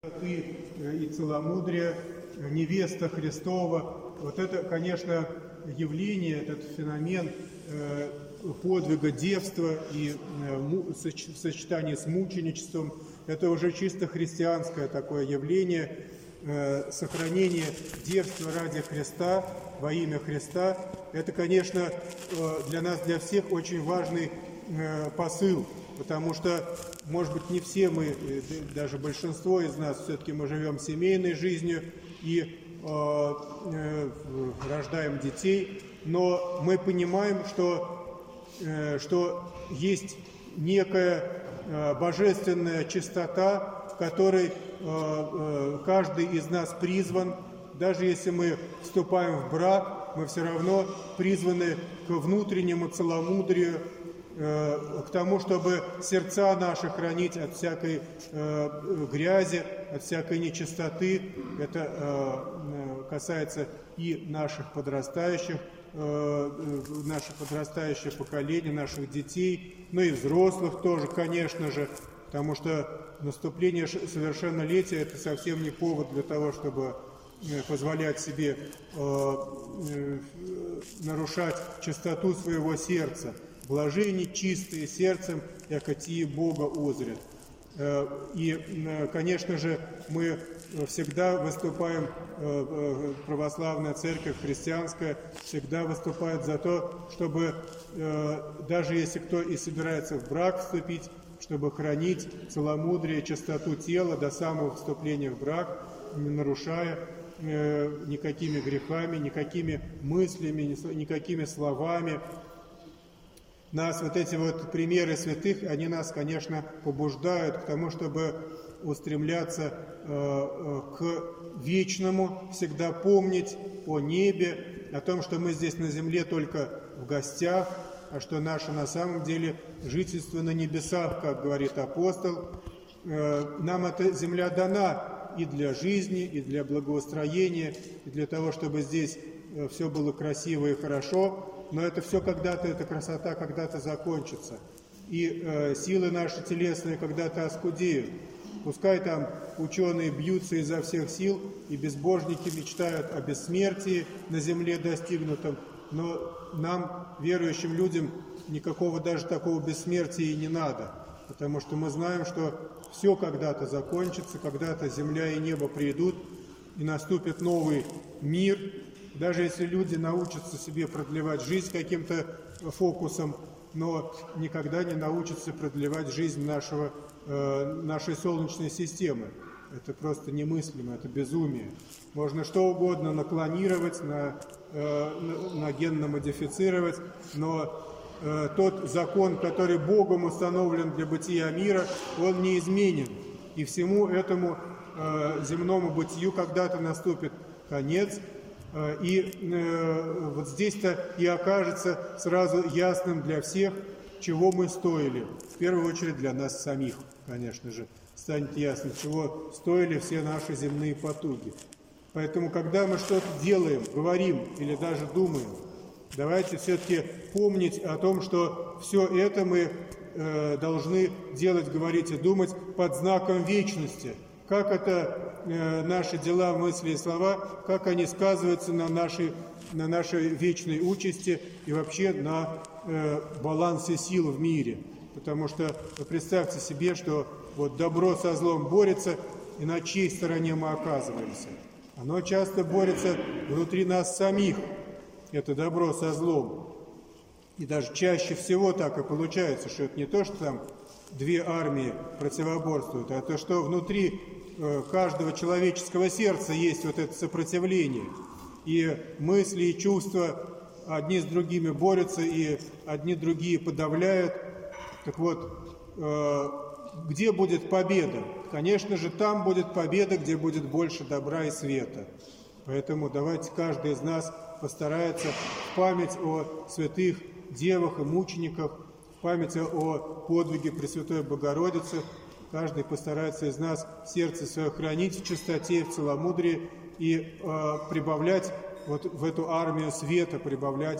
и целомудрия, невеста Христова. Вот это, конечно, явление, этот феномен подвига девства и в сочетании с мученичеством, это уже чисто христианское такое явление, сохранение девства ради Христа, во имя Христа. Это, конечно, для нас, для всех очень важный посыл, потому что, может быть, не все мы, даже большинство из нас, все-таки мы живем семейной жизнью и рождаем детей, но мы понимаем, что есть некая божественная чистота, в которой каждый из нас призван. Даже если мы вступаем в брак, мы все равно призваны к внутреннему целомудрию, к тому, чтобы сердца наши хранить от всякой грязи, от всякой нечистоты. Это касается и наших подрастающее поколение, наших детей, но и взрослых тоже, конечно же, потому что наступление совершеннолетия – это совсем не повод для того, чтобы позволять себе нарушать чистоту своего сердца. Блаженни чистые сердцем, яко тие Бога узрят. И, конечно же, мы всегда выступаем, православная церковь, христианская, всегда выступает за то, чтобы, даже если кто и собирается в брак вступить, чтобы хранить целомудрие, чистоту тела до самого вступления в брак, не нарушая никакими грехами, никакими мыслями, никакими словами. Нас вот эти вот примеры святых, они нас, конечно, побуждают к тому, чтобы устремляться к вечному, всегда помнить о небе, о том, что мы здесь на земле только в гостях, а что наше на самом деле жительство на небесах, как говорит апостол. Нам эта земля дана и для жизни, и для благоустроения, и для того, чтобы здесь все было красиво и хорошо. Но это все когда-то, эта красота когда-то закончится. И силы наши телесные когда-то оскудеют. Пускай там ученые бьются изо всех сил, и безбожники мечтают о бессмертии на земле достигнутом, но нам, верующим людям, никакого даже такого бессмертия и не надо. Потому что мы знаем, что все когда-то закончится, когда-то земля и небо придут, и наступит новый мир. Даже если люди научатся себе продлевать жизнь каким-то фокусом, но никогда не научатся продлевать жизнь нашей Солнечной системы. Это просто немыслимо, это безумие. Можно что угодно наклонировать, генно модифицировать, но тот закон, который Богом установлен для бытия мира, он неизменен. И всему этому земному бытию когда-то наступит конец. И вот здесь-то и окажется сразу ясным для всех, чего мы стоили. В первую очередь для нас самих, конечно же, станет ясно, чего стоили все наши земные потуги. Поэтому, когда мы что-то делаем, говорим или даже думаем, давайте все-таки помнить о том, что все это мы должны делать, говорить и думать под знаком вечности. Как это наши дела, мысли и слова, как они сказываются на нашей вечной участи и вообще на балансе сил в мире. Потому что вы представьте себе, что вот добро со злом борется, и на чьей стороне мы оказываемся. Оно часто борется внутри нас самих, это добро со злом. И даже чаще всего так и получается, что это не то, что там две армии противоборствуют, а то, что внутри каждого человеческого сердца есть вот это сопротивление. И мысли, и чувства одни с другими борются, и одни другие подавляют. Так вот, где будет победа? Конечно же, там будет победа, где будет больше добра и света. Поэтому давайте каждый из нас постарается в память о святых девах и мучениках, в память о подвиге Пресвятой Богородицы, каждый постарается из нас сердце свое хранить в чистоте, в целомудрии и прибавлять вот в эту армию света, прибавлять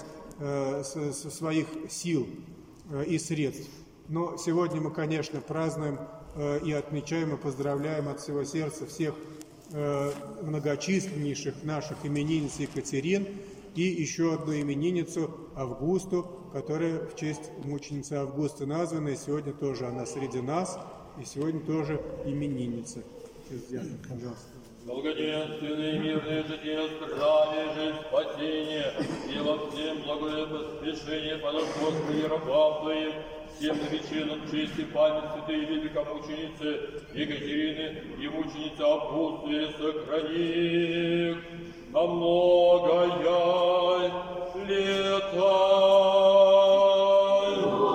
своих сил и средств. Но сегодня мы, конечно, празднуем и отмечаем и поздравляем от всего сердца всех многочисленнейших наших именинниц Екатерин и еще одну именинницу Августу, которая в честь мученицы Августы названа, и сегодня тоже она среди нас, и сегодня тоже именинница. Пожалуйста. Благоденственное, мирное житие, здравие, жизнь, спасение, и во всем благое поспешение подать Господи рабам Твоим, всем причинам чести, память святой и великомученицы Екатерины и мученицы Августы сохрани на многое лето.